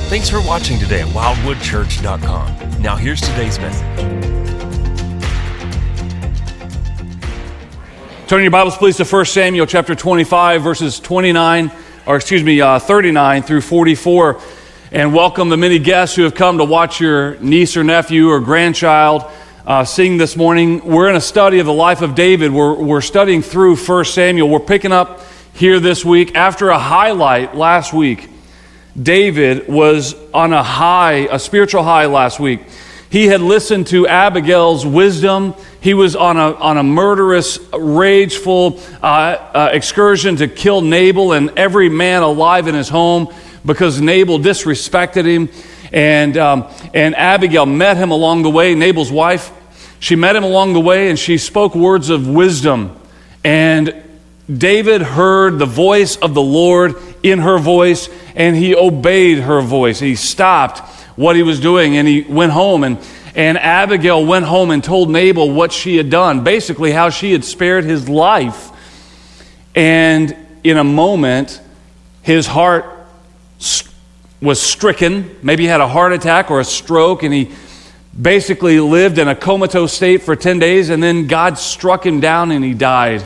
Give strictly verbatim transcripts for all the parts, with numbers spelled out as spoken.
Thanks for watching today at wildwood church dot com. Now here's today's message. Turn your Bibles, please, to First Samuel chapter twenty-five, verses twenty-nine, or excuse me, uh, thirty-nine through forty-four. And welcome the many guests who have come to watch your niece or nephew or grandchild uh, sing this morning. We're in a study of the life of David. We're, we're studying through First Samuel. We're picking up here this week. After a highlight last week, David was on a high, a spiritual high last week. He had listened to Abigail's wisdom. He was on a on a murderous, rageful uh, uh, excursion to kill Nabal and every man alive in his home because Nabal disrespected him. And um, and Abigail met him along the way, Nabal's wife. She met him along the way and she spoke words of wisdom. And David heard the voice of the Lord in her voice, and he obeyed her voice. He stopped what he was doing, and he went home, and, and Abigail went home and told Nabal what she had done, basically how she had spared his life. And in a moment, his heart st- was stricken. Maybe he had a heart attack or a stroke, and he basically lived in a comatose state for ten days, and then God struck him down and he died.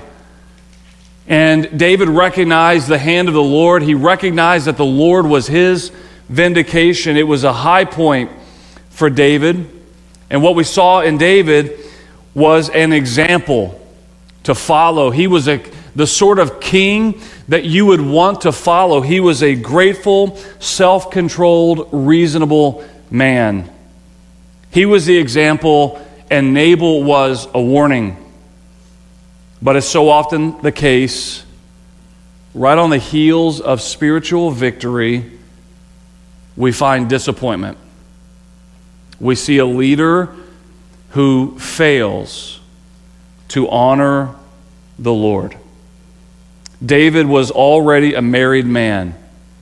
And David recognized the hand of the Lord. He recognized that the Lord was his vindication. It was a high point for David. And what we saw in David was an example to follow. He was a, the sort of king that you would want to follow. He was a grateful, self-controlled, reasonable man. He was the example, and Nabal was a warning. But as so often the case, right on the heels of spiritual victory, we find disappointment. We see a leader who fails to honor the Lord. David was already a married man,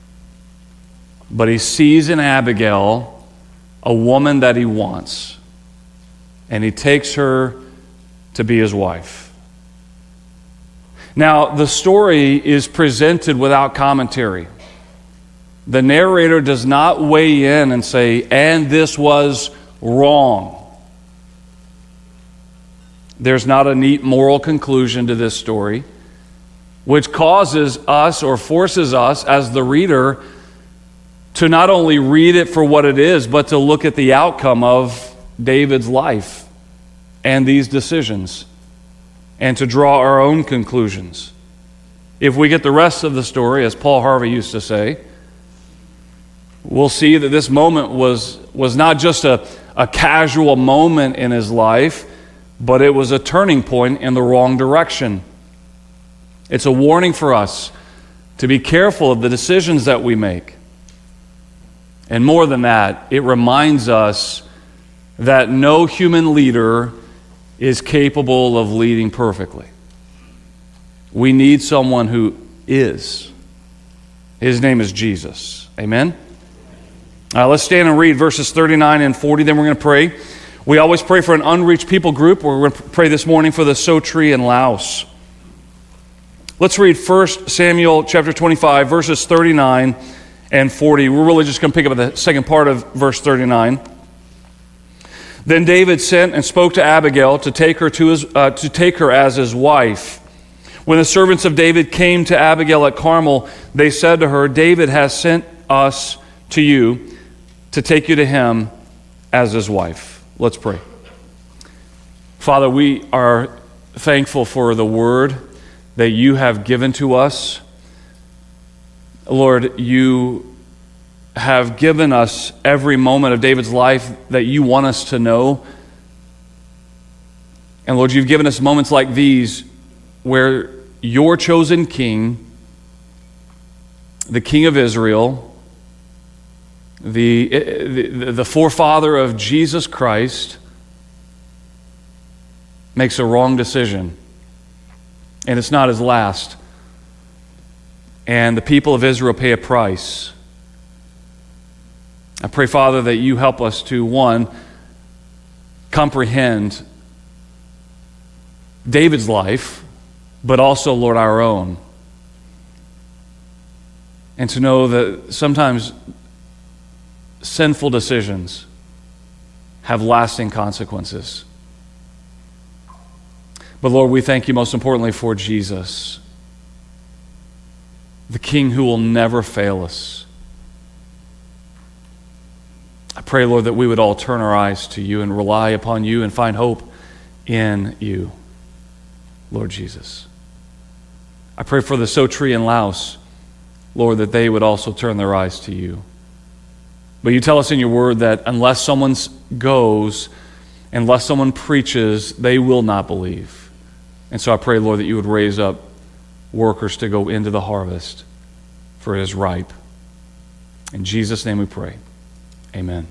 but he sees in Abigail a woman that he wants, and he takes her to be his wife. Now, the story is presented without commentary. The narrator does not weigh in and say, and this was wrong. There's not a neat moral conclusion to this story, which causes us or forces us as the reader to not only read it for what it is, but to look at the outcome of David's life and these decisions, and to draw our own conclusions. If we get the rest of the story, as Paul Harvey used to say, we'll see that this moment was, was not just a, a casual moment in his life, but it was a turning point in the wrong direction. It's a warning for us to be careful of the decisions that we make. And more than that, it reminds us that no human leader is capable of leading perfectly. We need someone who is. His name is Jesus. Amen? All right, let's stand and read verses thirty-nine and forty, then we're going to pray. We always pray for an unreached people group. We're going to pray this morning for the Sotri in Laos. Let's read First Samuel chapter twenty-five, verses thirty-nine and forty. We're really just going to pick up at the second part of verse thirty-nine. Then David sent and spoke to Abigail to take her to his, uh, to take her as his wife. When the servants of David came to Abigail at Carmel, they said to her, David has sent us to you to take you to him as his wife. Let's pray. Father, we are thankful for the word that you have given to us. Lord, you have given us every moment of David's life that you want us to know. And Lord, you've given us moments like these where your chosen king, the King of Israel, the, the, the forefather of Jesus Christ, makes a wrong decision. And it's not his last. And the people of Israel pay a price. I pray, Father, that you help us to, one, comprehend David's life, but also, Lord, our own. And to know that sometimes sinful decisions have lasting consequences. But Lord, we thank you most importantly for Jesus, the King who will never fail us. I pray, Lord, that we would all turn our eyes to you and rely upon you and find hope in you, Lord Jesus. I pray for the Sotri and Laos, Lord, that they would also turn their eyes to you. But you tell us in your word that unless someone goes, unless someone preaches, they will not believe. And so I pray, Lord, that you would raise up workers to go into the harvest, for it is ripe. In Jesus' name we pray. Amen.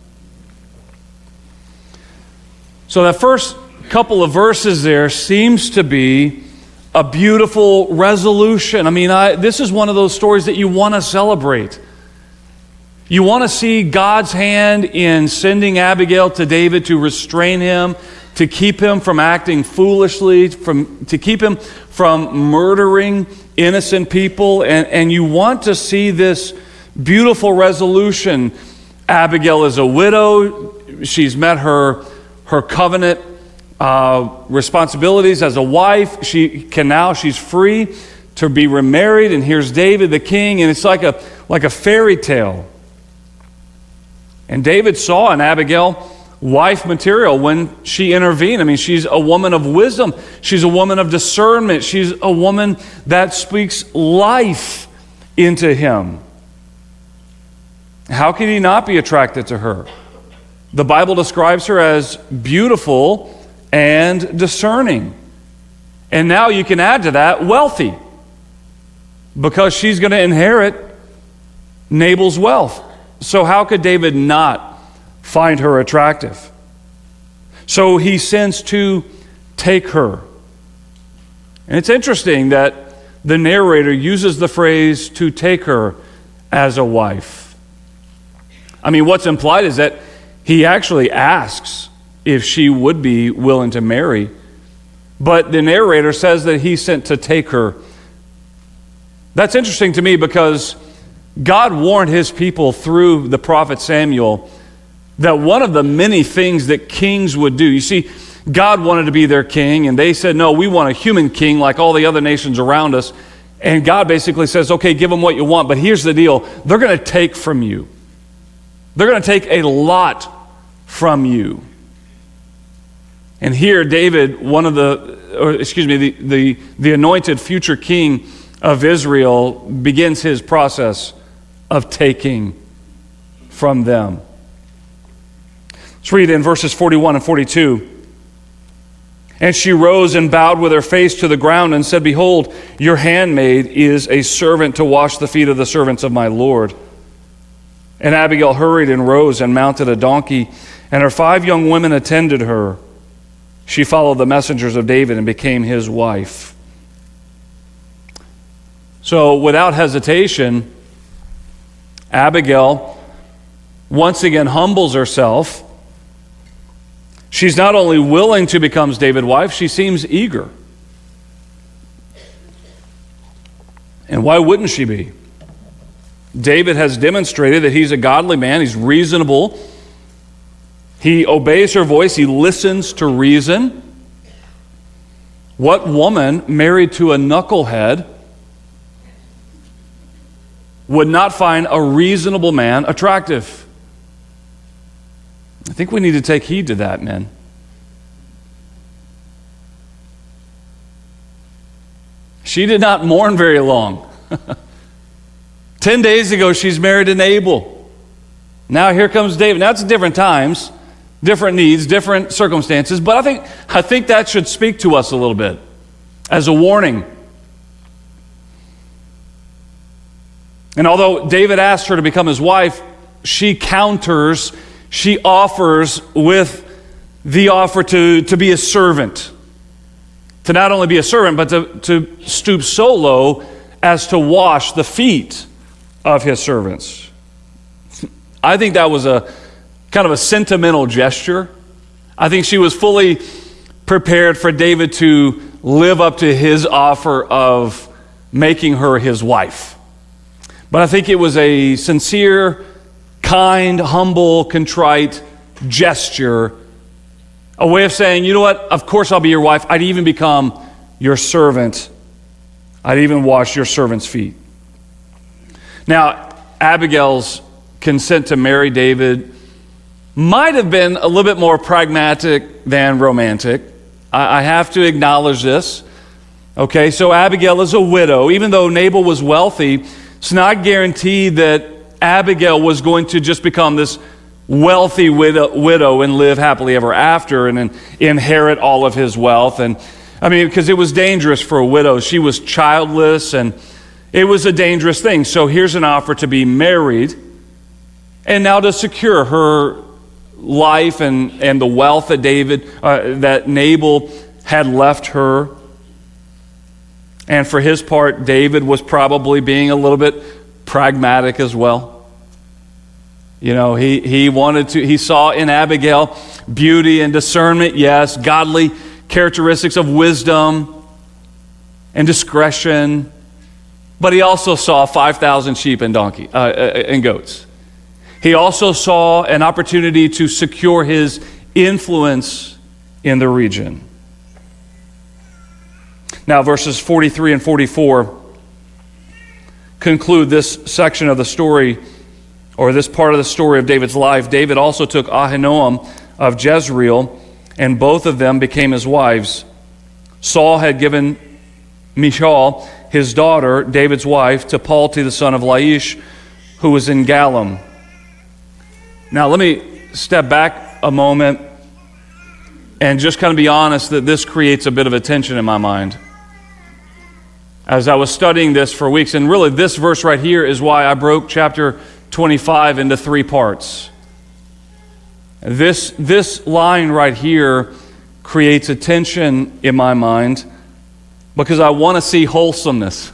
So that first couple of verses there seems to be a beautiful resolution. I mean, I, this is one of those stories that you want to celebrate. You want to see God's hand in sending Abigail to David to restrain him, to keep him from acting foolishly, from, to keep him from murdering innocent people. And, and you want to see this beautiful resolution. Abigail is a widow. She's met her, her covenant uh, responsibilities as a wife. She can now, she's free to be remarried. And here's David, the king. And it's like a, like a fairy tale. And David saw in Abigail wife material when she intervened. I mean, she's a woman of wisdom. She's a woman of discernment. She's a woman that speaks life into him. How can he not be attracted to her? The Bible describes her as beautiful and discerning. And now you can add to that wealthy, because she's going to inherit Nabal's wealth. So how could David not find her attractive? So he sends to take her. And it's interesting that the narrator uses the phrase to take her as a wife. I mean, what's implied is that he actually asks if she would be willing to marry. But the narrator says that he sent to take her. That's interesting to me, because God warned his people through the prophet Samuel that one of the many things that kings would do. You see, God wanted to be their king, and they said, no, we want a human king like all the other nations around us. And God basically says, okay, give them what you want, but here's the deal. They're going to take from you. They're going to take a lot from you. And here, David, one of the, or excuse me, the, the, the anointed future king of Israel, begins his process of taking from them. Let's read in verses forty-one and forty-two. And she rose and bowed with her face to the ground and said, behold, your handmaid is a servant to wash the feet of the servants of my Lord. And Abigail hurried and rose and mounted a donkey, and her five young women attended her. She followed the messengers of David and became his wife. So without hesitation, Abigail once again humbles herself. She's not only willing to become David's wife, she seems eager. And why wouldn't she be? David has demonstrated that he's a godly man. He's reasonable. He obeys her voice. He listens to reason. What woman married to a knucklehead would not find a reasonable man attractive? I think we need to take heed to that, men. She did not mourn very long. Ten days ago, she's married to Nabal. Now here comes David. Now it's different times, different needs, different circumstances, but I think, I think that should speak to us a little bit as a warning. And although David asked her to become his wife, she counters, she offers with the offer to, to be a servant. To not only be a servant, but to, to stoop so low as to wash the feet of his servants. I think that was a kind of a sentimental gesture. I think she was fully prepared for David to live up to his offer of making her his wife. But I think it was a sincere kind, humble, contrite gesture, a way of saying, you know what, of course I'll be your wife. I'd even become your servant. I'd even wash your servant's feet. Now, Abigail's consent to marry David might have been a little bit more pragmatic than romantic. I, I have to acknowledge this. Okay, so Abigail is a widow. Even though Nabal was wealthy, it's not guaranteed that Abigail was going to just become this wealthy widow, widow and live happily ever after and, and inherit all of his wealth. And I mean, because it was dangerous for a widow. She was childless, and it was a dangerous thing. So here's an offer to be married, and now to secure her life and, and the wealth that David, uh, that Nabal had left her. And for his part, David was probably being a little bit pragmatic as well. You know, he, he wanted to, he saw in Abigail beauty and discernment, yes, godly characteristics of wisdom and discretion, but he also saw five thousand sheep and donkey uh, and goats. He also saw an opportunity to secure his influence in the region. Now, verses forty-three and forty-four conclude this section of the story, or this part of the story of David's life. David also took Ahinoam of Jezreel, and both of them became his wives. Saul had given Michal, his daughter, David's wife, to Palti, the son of Laish, who was in Galim. Now, let me step back a moment and just kind of be honest that this creates a bit of a tension in my mind. As I was studying this for weeks, and really this verse right here is why I broke chapter twenty-five into three parts. This, this line right here creates a tension in my mind because I want to see wholesomeness.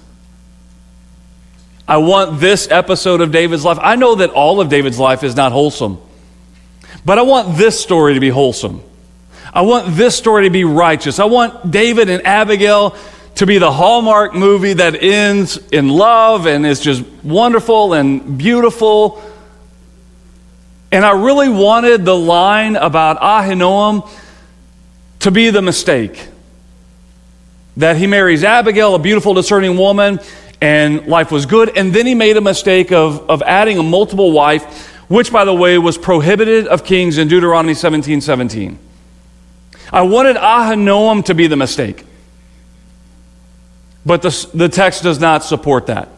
I want this episode of David's life. I know that all of David's life is not wholesome, but I want this story to be wholesome. I want this story to be righteous. I want David and Abigail to be the Hallmark movie that ends in love and is just wonderful and beautiful. And I really wanted the line about Ahinoam to be the mistake. That he marries Abigail, a beautiful, discerning woman, and life was good. And then he made a mistake of, of adding a multiple wife, which, by the way, was prohibited of kings in Deuteronomy seventeen seventeen. I wanted Ahinoam to be the mistake. But the, the text does not support that.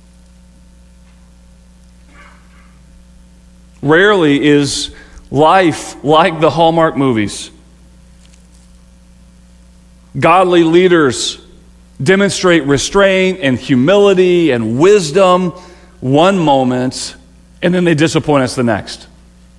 Rarely is life like the Hallmark movies. Godly leaders demonstrate restraint and humility and wisdom one moment, and then they disappoint us the next.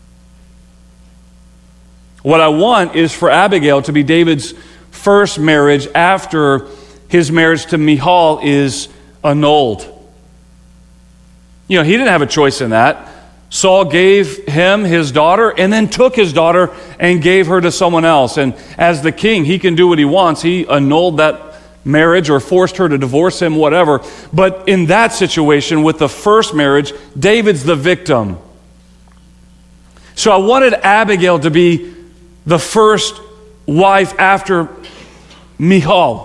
What I want is for Abigail to be David's first marriage after his marriage to Michal is annulled. You know, he didn't have a choice in that. Saul gave him his daughter and then took his daughter and gave her to someone else. And as the king, he can do what he wants. He annulled that marriage or forced her to divorce him, whatever. But in that situation, with the first marriage, David's the victim. So I wanted Abigail to be the first wife after Michal.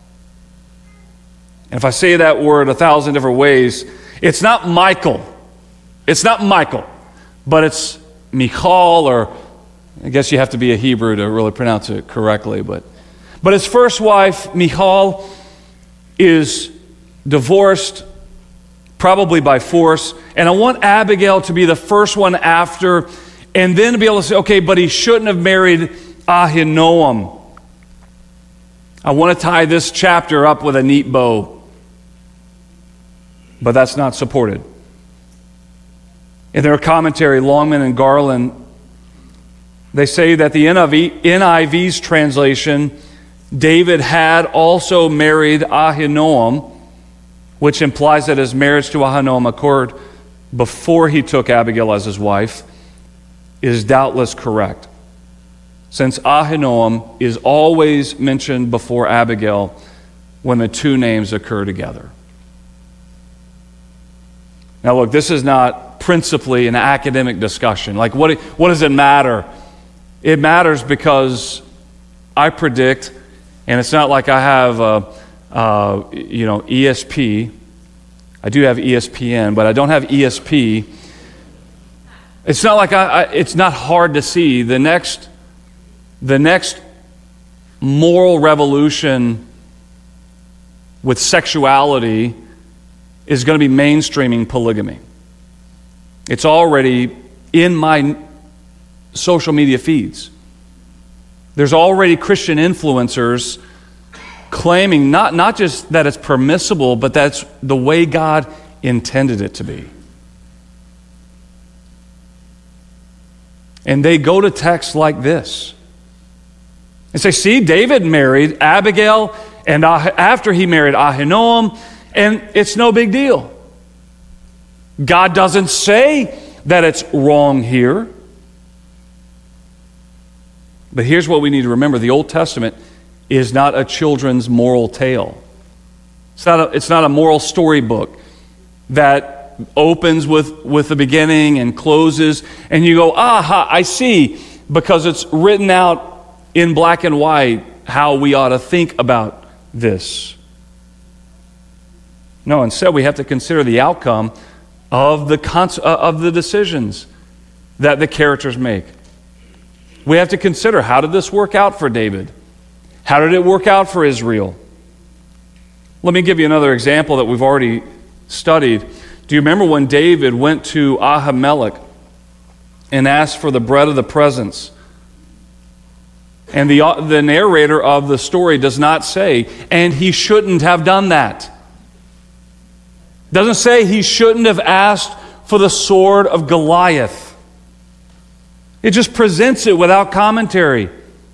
And if I say that word a thousand different ways, it's not Michael. It's not Michael, but it's Michal, or I guess you have to be a Hebrew to really pronounce it correctly. But, but his first wife, Michal, is divorced, probably by force. And I want Abigail to be the first one after, and then to be able to say, okay, but he shouldn't have married Ahinoam. I want to tie this chapter up with a neat bow. But that's not supported. In their commentary, Longman and Garland, they say that the N I V's translation, David had also married Ahinoam, which implies that his marriage to Ahinoam occurred before he took Abigail as his wife, is doubtless correct, since Ahinoam is always mentioned before Abigail when the two names occur together. Now look, this is not principally an academic discussion. Like, what, what does it matter? It matters because I predict, and it's not like I have, uh, uh, you know, E S P. I do have E S P N, but I don't have E S P. It's not like I, I it's not hard to see the next, the next moral revolution with sexuality is going to be mainstreaming polygamy. It's already in my social media feeds. There's already Christian influencers claiming not, not just that it's permissible, but that's the way God intended it to be. And they go to texts like this and say, see, David married Abigail, and after he married Ahinoam, and it's no big deal. God doesn't say that it's wrong here. But here's what we need to remember. The Old Testament is not a children's moral tale. It's not a, it's not a moral storybook that opens with, with the beginning and closes, and you go, aha, I see, because it's written out in black and white how we ought to think about this. No, instead we have to consider the outcome of the cons- uh, of the decisions that the characters make. We have to consider, how did this work out for David? How did it work out for Israel? Let me give you another example that we've already studied. Do you remember when David went to Ahimelech and asked for the bread of the presence? And the, the narrator of the story does not say, and he shouldn't have done that. Doesn't say he shouldn't have asked for the sword of Goliath. It just presents it without commentary.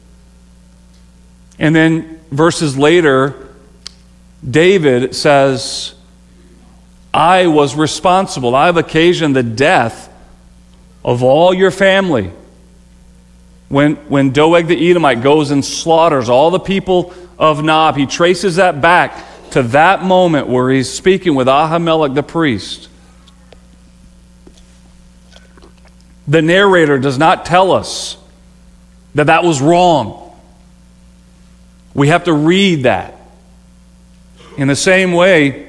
And then verses later, David says, I was responsible. I have occasioned the death of all your family. When, when Doeg the Edomite goes and slaughters all the people of Nob, he traces that back to that moment where he's speaking with Ahimelech the priest. The narrator does not tell us that that was wrong. We have to read that. In the same way,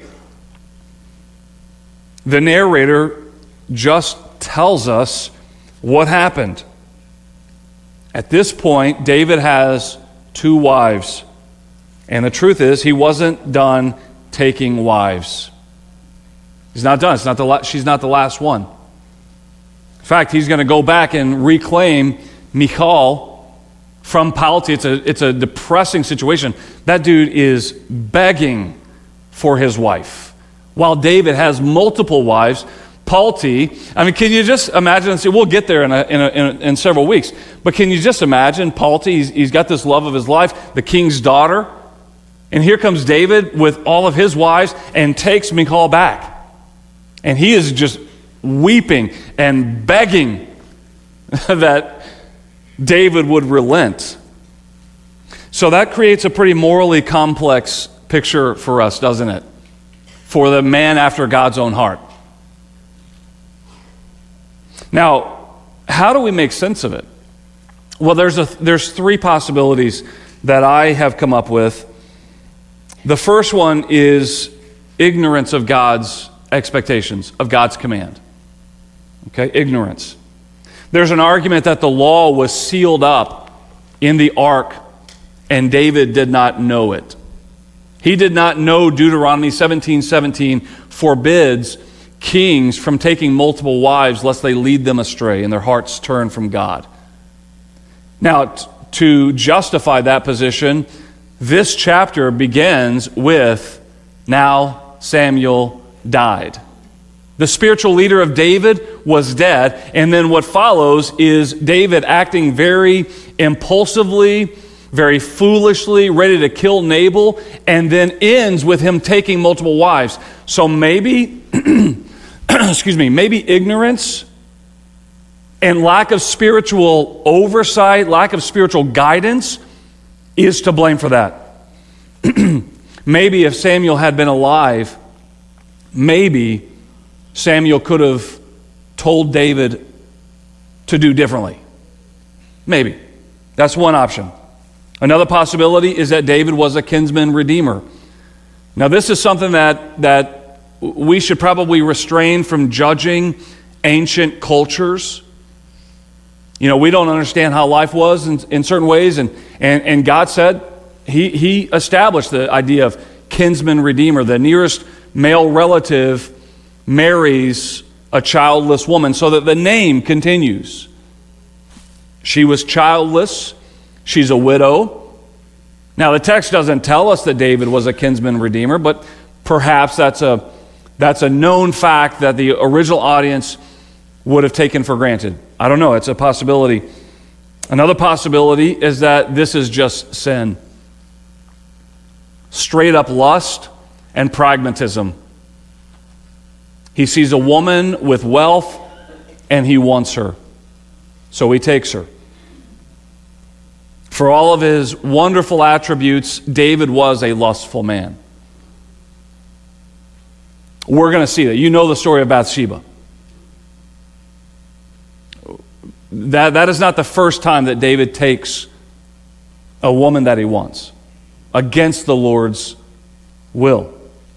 the narrator just tells us what happened. At this point, David has two wives. And the truth is, he wasn't done taking wives. He's not done. It's not the la- she's not the last one. In fact, he's going to go back and reclaim Michal from Palti. It's a, it's a depressing situation. That dude is begging for his wife, while David has multiple wives. Palti, I mean, can you just imagine, and see, we'll get there in, a, in, a, in, a, in several weeks, but can you just imagine Palti, he's, he's got this love of his life, the king's daughter, and here comes David with all of his wives and takes Michal back. And he is just weeping and begging that David would relent. So that creates a pretty morally complex picture for us, doesn't it? For the man after God's own heart. Now, how do we make sense of it? Well, there's a there's three possibilities that I have come up with. The first one is ignorance of God's expectations, of God's command. Okay, ignorance. There's an argument that the law was sealed up in the ark and David did not know it. He did not know Deuteronomy seventeen seventeen forbids kings from taking multiple wives lest they lead them astray and their hearts turn from God. Now, t- to justify that position, this chapter begins with, now Samuel died. The spiritual leader of David was dead, and then what follows is David acting very impulsively, very foolishly, ready to kill Nabal, and then ends with him taking multiple wives. So maybe, excuse me, maybe ignorance and lack of spiritual oversight, lack of spiritual guidance is to blame for that. Maybe if Samuel had been alive, maybe Samuel could have told David to do differently. Maybe. That's one option. Another possibility is that David was a kinsman redeemer. Now, this is something that, that we should probably restrain from judging ancient cultures. You know, we don't understand how life was in, in certain ways, and, and, and God said he, he established the idea of kinsman redeemer. The nearest male relative marries a childless woman so that the name continues. She was childless. She's a widow. Now, the text doesn't tell us that David was a kinsman redeemer, but perhaps that's a, that's a known fact that the original audience would have taken for granted. I don't know. It's a possibility. Another possibility is that this is just sin. Straight up lust and pragmatism. He sees a woman with wealth and he wants her. So he takes her. For all of his wonderful attributes, David was a lustful man. We're going to see that. You know the story of Bathsheba. That, that is not the first time that David takes a woman that he wants against the Lord's will.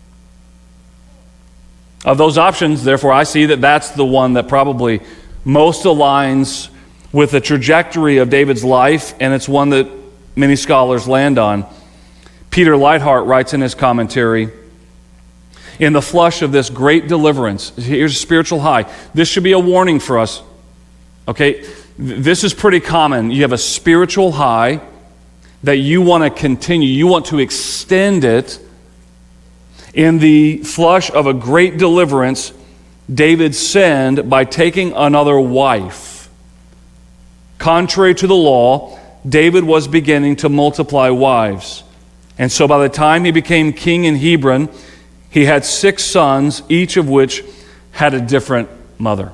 Of those options, therefore, I see that that's the one that probably most aligns with the trajectory of David's life, and it's one that many scholars land on. Peter Leithart writes in his commentary, in the flush of this great deliverance, here's a spiritual high. This should be a warning for us. Okay, this is pretty common. You have a spiritual high that you want to continue. You want to extend it. In the flush of a great deliverance, David sinned by taking another wife. Contrary to the law, David was beginning to multiply wives. And so by the time he became king in Hebron, he had six sons, each of which had a different mother.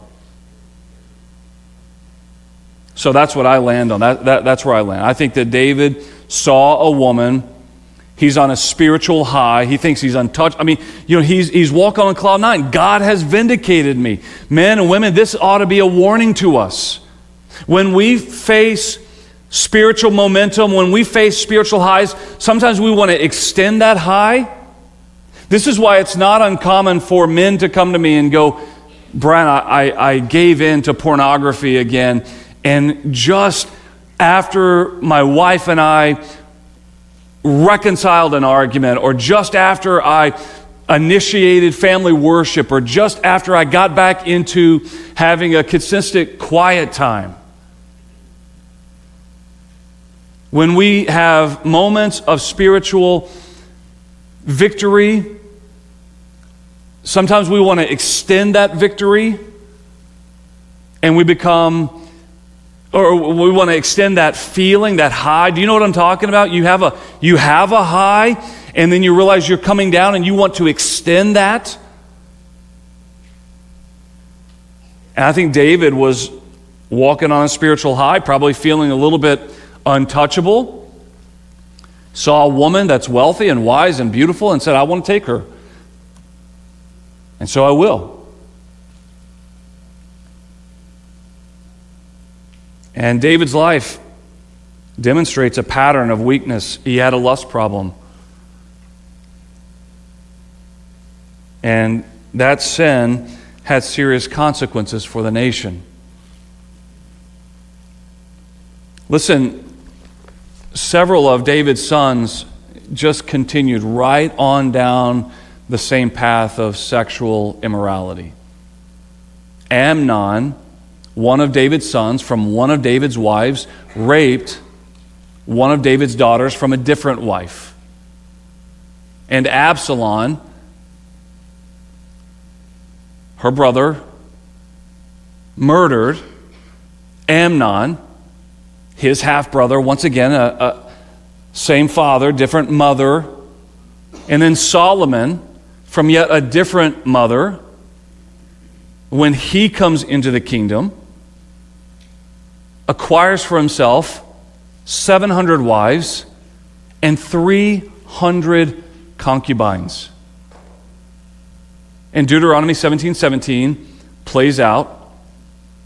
So that's what I land on. That, that, that's where I land. I think that David saw a woman. He's on a spiritual high. He thinks he's untouched. I mean, you know, he's, he's walking on cloud nine. God has vindicated me. Men and women, this ought to be a warning to us. When we face spiritual momentum, when we face spiritual highs, sometimes we want to extend that high. This is why it's not uncommon for men to come to me and go, Brian, I, I, I gave in to pornography again, and just after my wife and I reconciled an argument, or just after I initiated family worship, or just after I got back into having a consistent quiet time. When we have moments of spiritual victory, sometimes we want to extend that victory, and we become, or we want to extend that feeling, that high. Do you know what I'm talking about? You have a you have a high, and then you realize you're coming down, and you want to extend that. And I think David was walking on a spiritual high, probably feeling a little bit untouchable. Saw a woman that's wealthy and wise and beautiful and said, I want to take her. And so I will. And David's life demonstrates a pattern of weakness. He had a lust problem. And that sin had serious consequences for the nation. Listen, several of David's sons just continued right on down the same path of sexual immorality. Amnon, one of David's sons from one of David's wives, raped one of David's daughters from a different wife. And Absalom, her brother, murdered Amnon, his half-brother, once again, a, a same father, different mother. And then Solomon, from yet a different mother, when he comes into the kingdom, acquires for himself seven hundred wives and three hundred concubines. And Deuteronomy seventeen seventeen plays out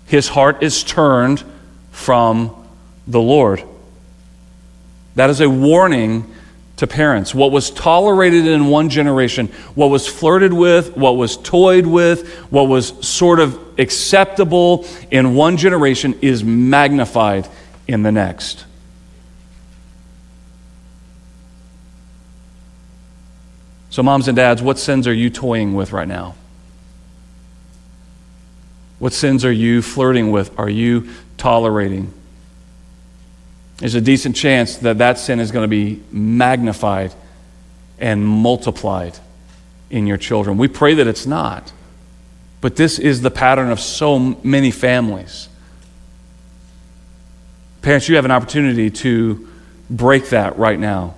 his heart is turned from the Lord. That is a warning to parents. What was tolerated in one generation, what was flirted with, what was toyed with, what was sort of acceptable in one generation is magnified in the next. So moms and dads, what sins are you toying with right now? What sins are you flirting with? Are you tolerating? There's a decent chance that that sin is going to be magnified and multiplied in your children. We pray that it's not. But this is the pattern of so many families. Parents, you have an opportunity to break that right now.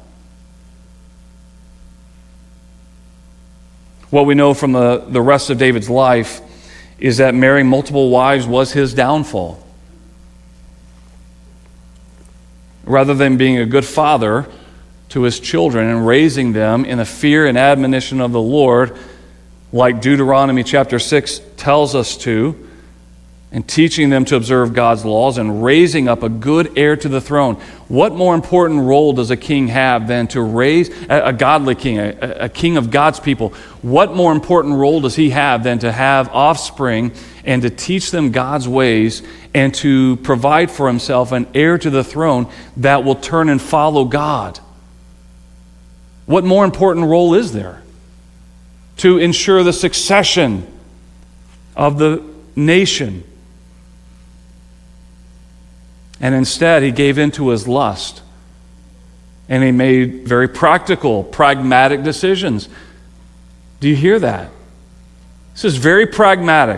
What we know from the, the rest of David's life is that marrying multiple wives was his downfall. Rather than being a good father to his children and raising them in the fear and admonition of the Lord, like Deuteronomy chapter six tells us to, and teaching them to observe God's laws and raising up a good heir to the throne. What more important role does a king have than to raise a, a godly king, a, a king of God's people? What more important role does he have than to have offspring and to teach them God's ways and to provide for himself an heir to the throne that will turn and follow God? What more important role is there? To ensure the succession of the nation. And instead, he gave in to his lust. And he made very practical, pragmatic decisions. Do you hear that? This is very pragmatic.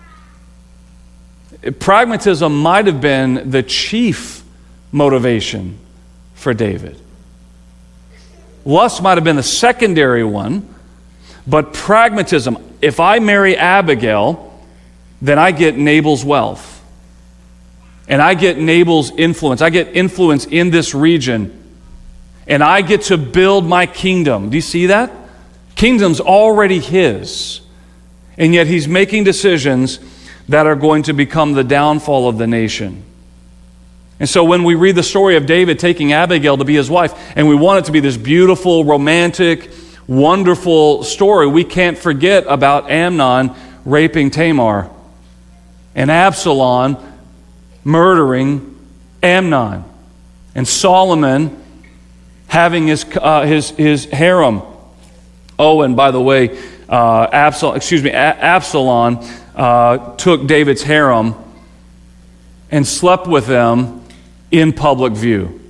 Pragmatism might have been the chief motivation for David. Lust might have been the secondary one, but pragmatism, if I marry Abigail, then I get Nabal's wealth. And I get Nabal's influence. I get influence in this region. And I get to build my kingdom. Do you see that? Kingdom's already his. And yet he's making decisions that are going to become the downfall of the nation. And so when we read the story of David taking Abigail to be his wife, and we want it to be this beautiful, romantic, wonderful story, we can't forget about Amnon raping Tamar and Absalom murdering Amnon, and Solomon having his uh, his his harem. Oh, and by the way, uh, Absalom, excuse me, A- Absalom uh, took David's harem and slept with them in public view.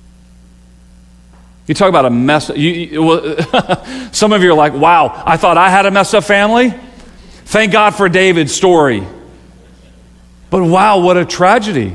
You talk about a mess. You, you, well, some of you are like, "Wow, I thought I had a messed up family." Thank God for David's story. But wow, what a tragedy.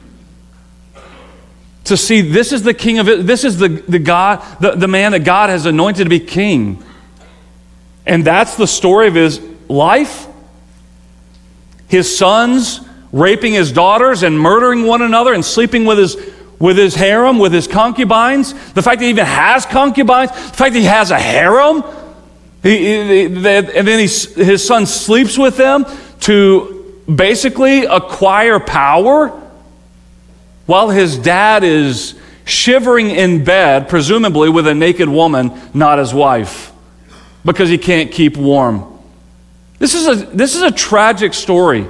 To see this is the king of it, this is the, the God, the, the man that God has anointed to be king. And that's the story of his life. His sons raping his daughters and murdering one another and sleeping with his with his harem, with his concubines. The fact that he even has concubines, the fact that he has a harem, he, he, they, and then he, his son sleeps with them to basically acquire power while his dad is shivering in bed, presumably with a naked woman, not his wife, because he can't keep warm. This is a, this is a tragic story.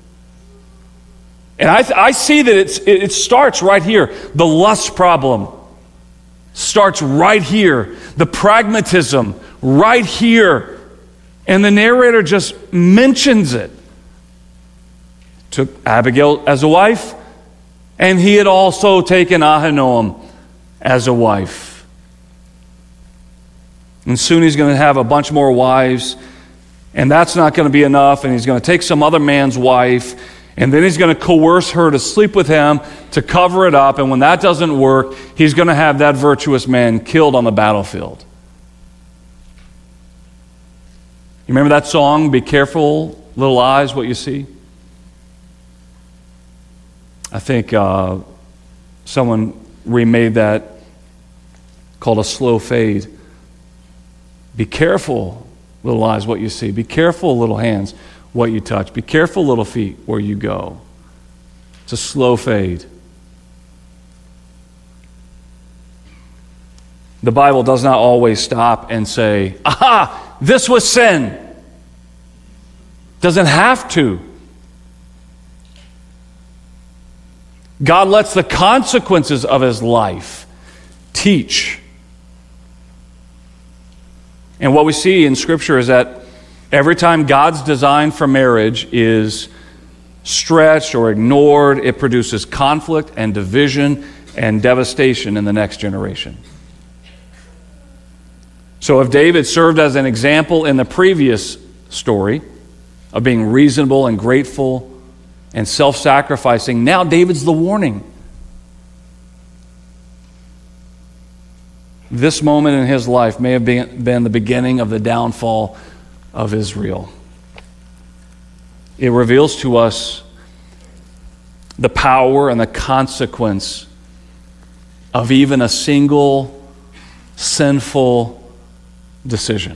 And I, I see that it's, it, it starts right here. The lust problem starts right here. The pragmatism right here. And the narrator just mentions it. Took Abigail as a wife, and he had also taken Ahinoam as a wife. And soon he's going to have a bunch more wives, and that's not going to be enough, and he's going to take some other man's wife, and then he's going to coerce her to sleep with him to cover it up, and when that doesn't work, he's going to have that virtuous man killed on the battlefield. You remember that song, "Be Careful, Little Eyes, What You See"? I think uh, someone remade that called "A Slow Fade." Be careful, little eyes, what you see. Be careful, little hands, what you touch. Be careful, little feet, where you go. It's a slow fade. The Bible does not always stop and say, aha, this was sin. Doesn't have to. God lets the consequences of his life teach. And what we see in Scripture is that every time God's design for marriage is stretched or ignored, it produces conflict and division and devastation in the next generation. So if David served as an example in the previous story of being reasonable and grateful and self-sacrificing, now David's the warning. This moment in his life may have been, been the beginning of the downfall of Israel. It reveals to us the power and the consequence of even a single sinful decision.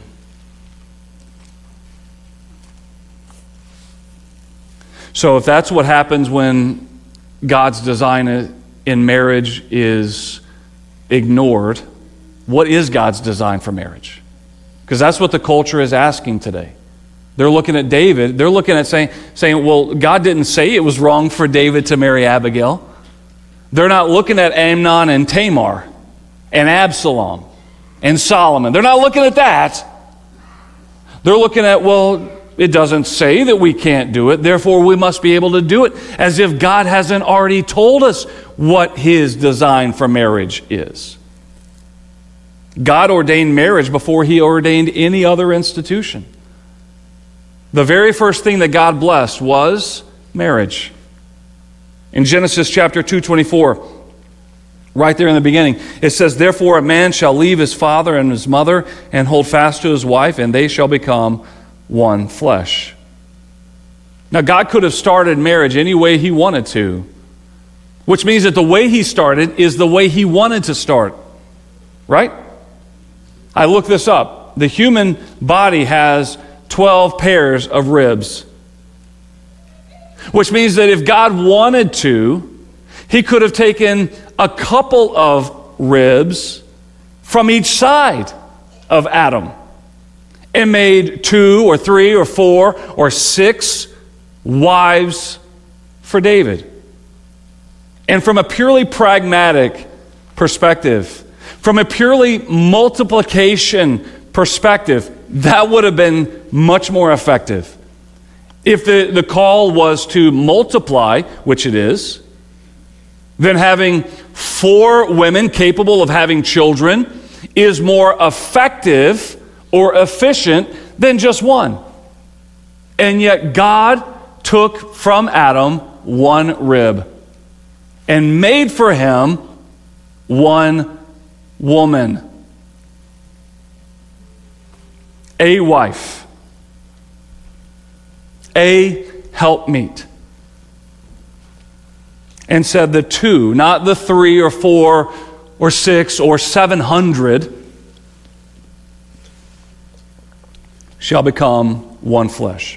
So if that's what happens when God's design in marriage is ignored, what is God's design for marriage? Because that's what the culture is asking today. They're looking at David, they're looking at saying, saying, well, God didn't say it was wrong for David to marry Abigail. They're not looking at Amnon and Tamar and Absalom and Solomon. They're not looking at that. They're looking at, well, it doesn't say that we can't do it, therefore we must be able to do it, as if God hasn't already told us what his design for marriage is. God ordained marriage before he ordained any other institution. The very first thing that God blessed was marriage. In Genesis chapter two twenty-four, right there in the beginning, it says, therefore a man shall leave his father and his mother and hold fast to his wife, and they shall become one flesh. Now God could have started marriage any way he wanted to, which means that the way he started is the way he wanted to start. Right? I looked this up. The human body has twelve pairs of ribs, which means that if God wanted to, he could have taken a couple of ribs from each side of Adam and made two or three or four or six wives for David. And from a purely pragmatic perspective, from a purely multiplication perspective, that would have been much more effective. If the, the call was to multiply, which it is, then having four women capable of having children is more effective or efficient than just one. And yet God took from Adam one rib and made for him one woman, a wife, a helpmeet, and said the two, not the three or four or six or seven hundred, shall become one flesh.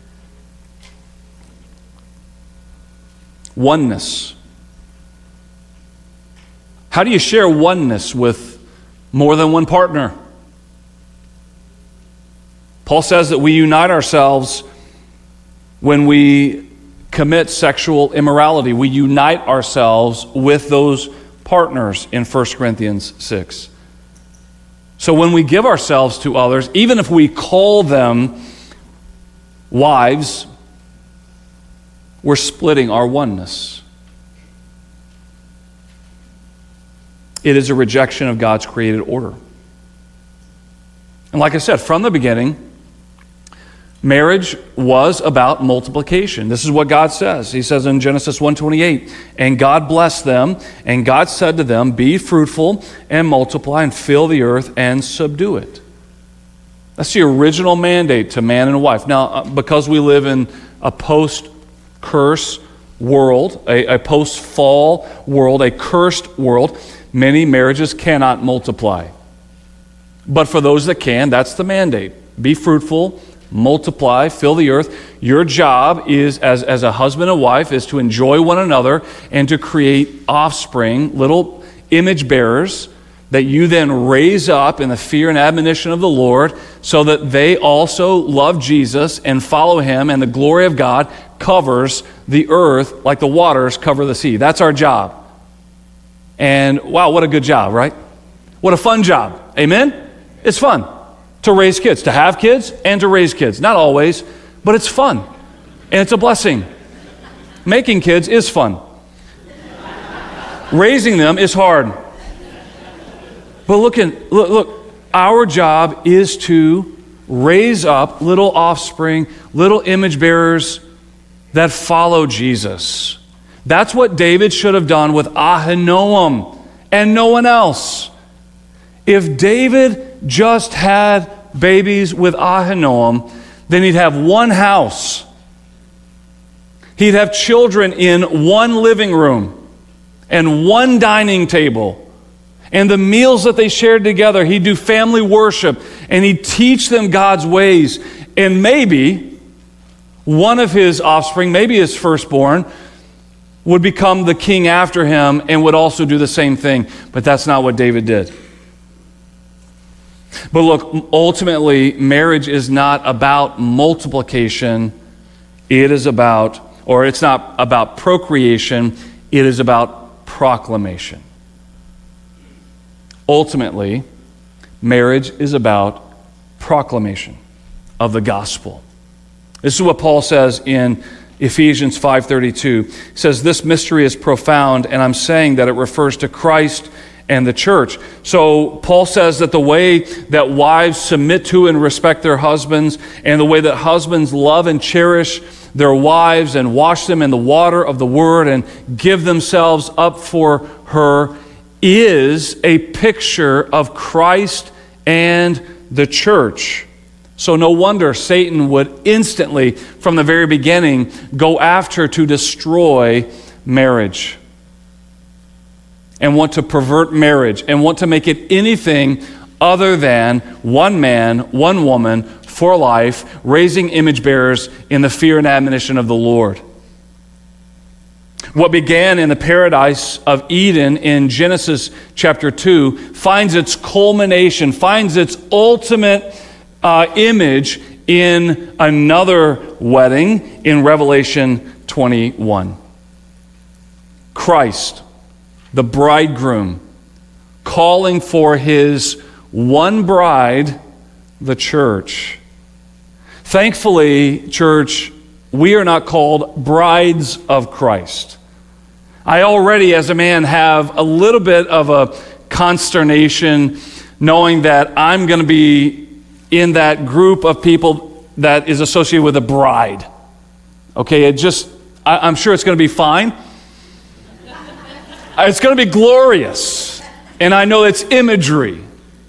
Oneness. How do you share oneness with more than one partner? Paul says that we unite ourselves when we commit sexual immorality. We unite ourselves with those partners in First Corinthians six. So when we give ourselves to others, even if we call them wives, we're splitting our oneness. It is a rejection of God's created order. And like I said, from the beginning, marriage was about multiplication. This is what God says. He says in Genesis one twenty-eight, and God blessed them, and God said to them, be fruitful and multiply and fill the earth and subdue it. That's the original mandate to man and wife. Now, because we live in a post-curse world, a, a post-fall world, a cursed world, many marriages cannot multiply. But for those that can, that's the mandate. Be fruitful, multiply, fill the earth. Your job is, as, as a husband and wife, is to enjoy one another and to create offspring, little image bearers, that you then raise up in the fear and admonition of the Lord so that they also love Jesus and follow him, and the glory of God covers the earth like the waters cover the sea. That's our job. And wow, what a good job, right? What a fun job. Amen? It's fun to raise kids, to have kids and to raise kids. Not always, but it's fun. And it's a blessing. Making kids is fun. Raising them is hard. But look, in, look, look, our job is to raise up little offspring, little image bearers that follow Jesus. That's what David should have done with Ahinoam and no one else. If David just had babies with Ahinoam, then he'd have one house. He'd have children in one living room and one dining table. And the meals that they shared together, he'd do family worship, and he'd teach them God's ways. And maybe one of his offspring, maybe his firstborn, would become the king after him and would also do the same thing. But that's not what David did. But look, ultimately, marriage is not about multiplication. It is about, or it's not about procreation, it is about proclamation. Ultimately, marriage is about proclamation of the gospel. This is what Paul says in Ephesians five thirty-two. He says, this mystery is profound, and I'm saying that it refers to Christ and the church. So Paul says that the way that wives submit to and respect their husbands, and the way that husbands love and cherish their wives and wash them in the water of the word and give themselves up for her, is a picture of Christ and the church. So no wonder Satan would instantly, from the very beginning, go after to destroy marriage and want to pervert marriage and want to make it anything other than one man, one woman for life, raising image bearers in the fear and admonition of the Lord. What began in the paradise of Eden in Genesis chapter two finds its culmination, finds its ultimate uh, image in another wedding in Revelation twenty-one. Christ, the bridegroom, calling for his one bride, the church. Thankfully, church, we are not called brides of Christ. I already, as a man, have a little bit of a consternation knowing that I'm going to be in that group of people that is associated with a bride. Okay, it just, I, I'm sure it's going to be fine. It's going to be glorious. And I know it's imagery.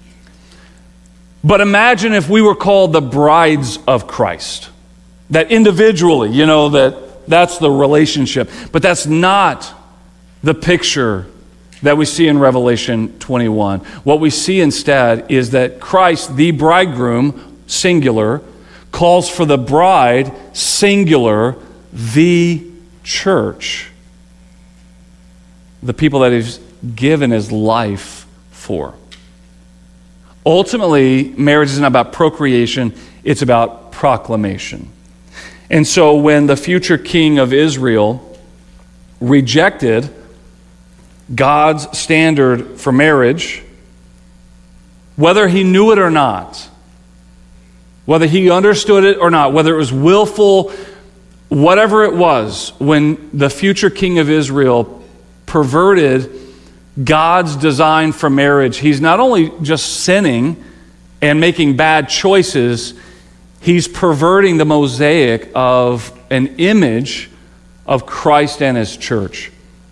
But imagine if we were called the brides of Christ. That individually, you know, that that's the relationship. But that's not the picture that we see in Revelation twenty-one. What we see instead is that Christ, the bridegroom, singular, calls for the bride, singular, the church. The people that he's given his life for. Ultimately, marriage isn't about procreation, it's about proclamation. And so when the future king of Israel rejected God's standard for marriage, whether he knew it or not, whether he understood it or not, whether it was willful, whatever it was, when the future king of Israel perverted God's design for marriage, he's not only just sinning and making bad choices, he's perverting the mosaic of an image of Christ and his church.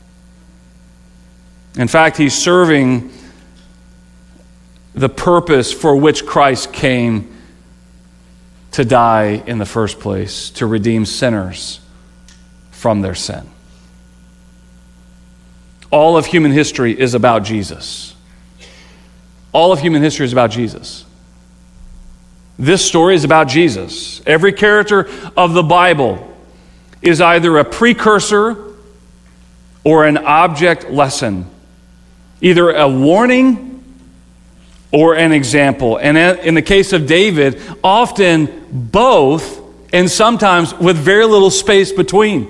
In fact, he's serving the purpose for which Christ came to die in the first place, to redeem sinners from their sin. All of human history is about Jesus. All of human history is about Jesus. This story is about Jesus. Every character of the Bible is either a precursor or an object lesson, either a warning or an example. And in the case of David, often both, and sometimes with very little space between.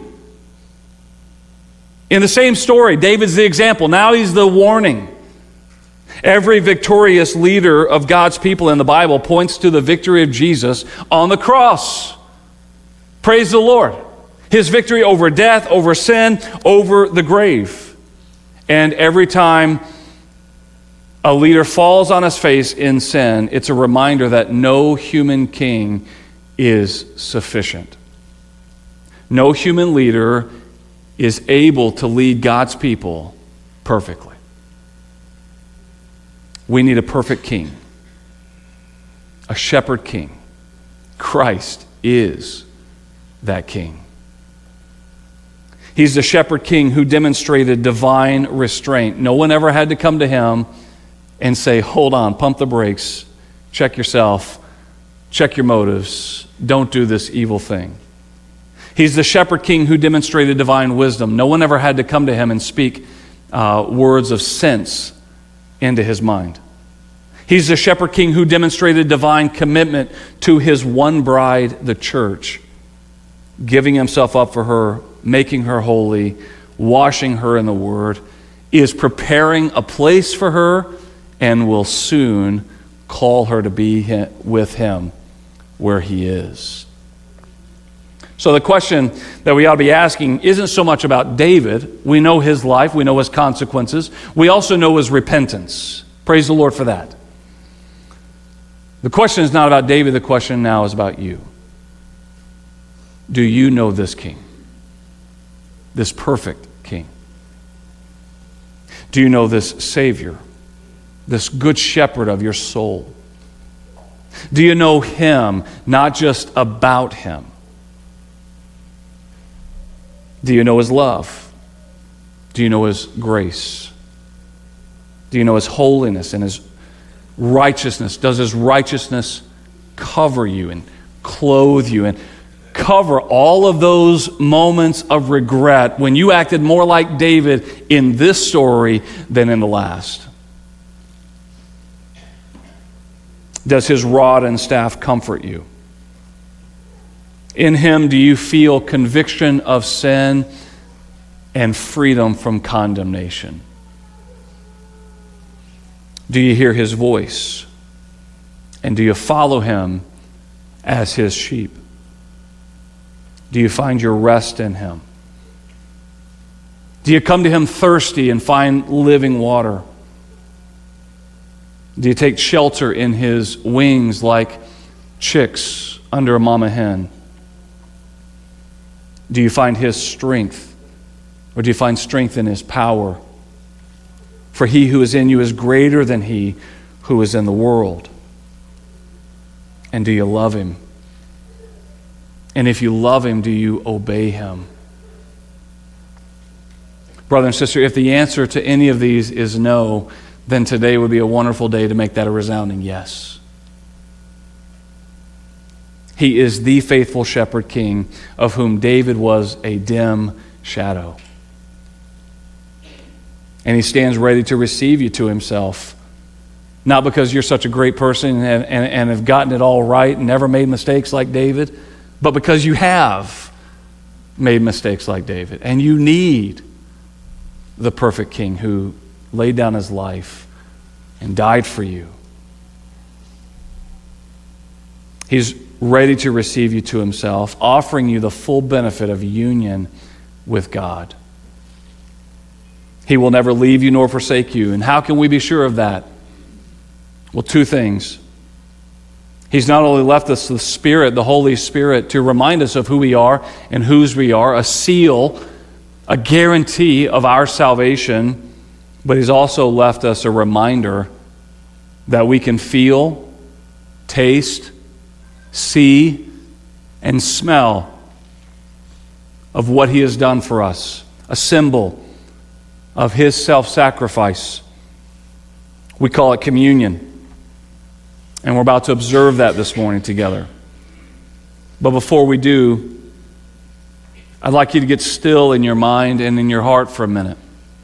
In the same story, David's the example. Now he's the warning. Every victorious leader of God's people in the Bible points to the victory of Jesus on the cross. Praise the Lord. His victory over death, over sin, over the grave. And every time a leader falls on his face in sin, it's a reminder that no human king is sufficient. No human leader is able to lead God's people perfectly. We need a perfect king, a shepherd king. Christ is that king. He's the shepherd king who demonstrated divine restraint. No one ever had to come to him and say, hold on, pump the brakes, check yourself, check your motives, don't do this evil thing. He's the shepherd king who demonstrated divine wisdom. No one ever had to come to him and speak uh, words of sense into his mind. He's the shepherd king who demonstrated divine commitment to his one bride, the church, giving himself up for her, making her holy, washing her in the word, is preparing a place for her, and will soon call her to be with him where he is. So the question that we ought to be asking isn't so much about David. We know his life. We know his consequences. We also know his repentance. Praise the Lord for that. The question is not about David. The question now is about you. Do you know this king? This perfect king? Do you know this Savior? This good shepherd of your soul? Do you know him, not just about him? Do you know his love? Do you know his grace? Do you know his holiness and his righteousness? Does his righteousness cover you and clothe you and cover all of those moments of regret when you acted more like David in this story than in the last? Does his rod and staff comfort you? In him, do you feel conviction of sin and freedom from condemnation? Do you hear his voice? And do you follow him as his sheep? Do you find your rest in him? Do you come to him thirsty and find living water? Do you take shelter in his wings like chicks under a mama hen? Do you find his strength? Or do you find strength in his power? For he who is in you is greater than he who is in the world. And do you love him? And if you love him, do you obey him? Brother and sister, if the answer to any of these is no, then today would be a wonderful day to make that a resounding yes. He is the faithful shepherd king of whom David was a dim shadow. And he stands ready to receive you to himself. Not because you're such a great person and, and, and have gotten it all right and never made mistakes like David, but because you have made mistakes like David. And you need the perfect king who laid down his life and died for you. He's ready to receive you to himself, offering you the full benefit of union with God. He will never leave you nor forsake you. And how can we be sure of that? Well, two things. He's not only left us the Spirit, the Holy Spirit, to remind us of who we are and whose we are, a seal, a guarantee of our salvation, but he's also left us a reminder that we can feel, taste, see, and smell of what he has done for us, a symbol of his self-sacrifice. We call it communion. And we're about to observe that this morning together. But before we do, I'd like you to get still in your mind and in your heart for a minute.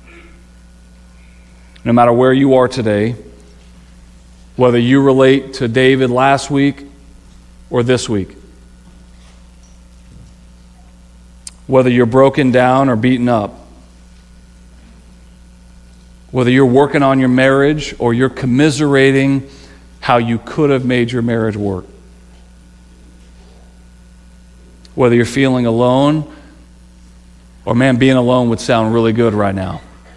No matter where you are today, whether you relate to David last week or this week, whether you're broken down or beaten up, whether you're working on your marriage or you're commiserating how you could have made your marriage work, whether you're feeling alone, or man, being alone would sound really good right now.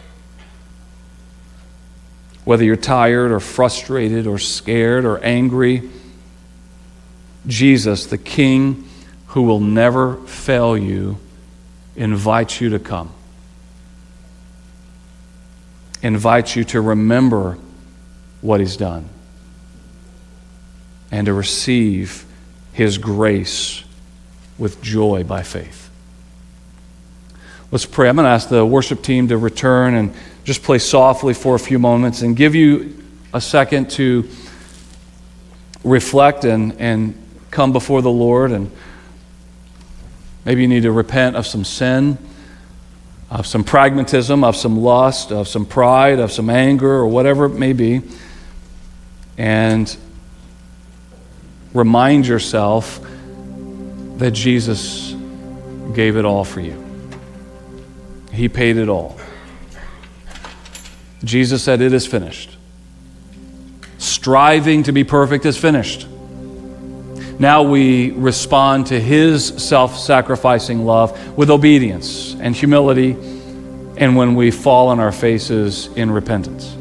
Whether you're tired or frustrated or scared or angry, Jesus, the King who will never fail you, invites you to come. Invites you to remember what He's done and to receive His grace with joy by faith. Let's pray. I'm going to ask the worship team to return and just play softly for a few moments and give you a second to reflect and, and come before the Lord. And maybe you need to repent of some sin, of some pragmatism, of some lust, of some pride, of some anger, or whatever it may be. And remind yourself that Jesus gave it all for you. He paid it all. Jesus said, "It is finished." Striving to be perfect is finished. Now we respond to His self-sacrificing love with obedience and humility, and when we fall on our faces in repentance.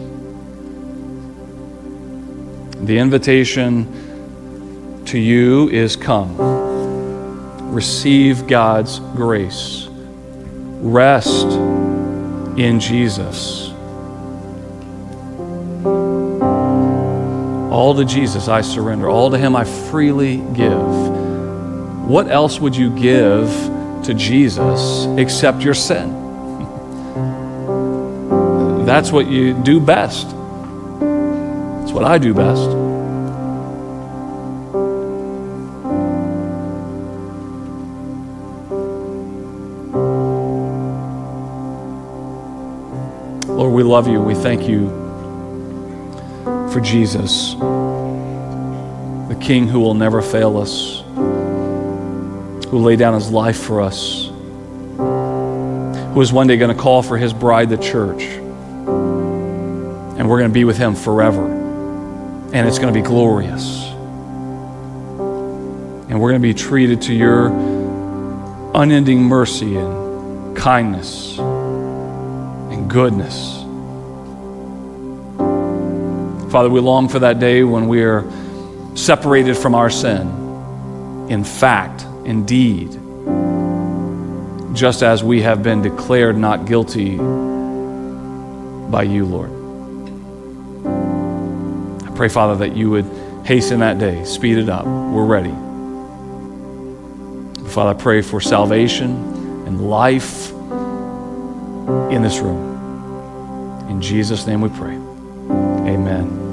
The invitation to you is come. Receive God's grace. Rest in Jesus. All to Jesus I surrender. All to Him I freely give. What else would you give to Jesus except your sin? That's what you do best. That's what I do best. Lord, we love you. We thank you for Jesus, the King who will never fail us, who laid down His life for us, who is one day going to call for His bride, the church, and we're going to be with Him forever, and it's going to be glorious, and we're going to be treated to your unending mercy and kindness and goodness. Father, we long for that day when we are separated from our sin, in fact, in deed, just as we have been declared not guilty by you, Lord. I pray, Father, that you would hasten that day, speed it up. We're ready. Father, I pray for salvation and life in this room. In Jesus' name we pray. Amen.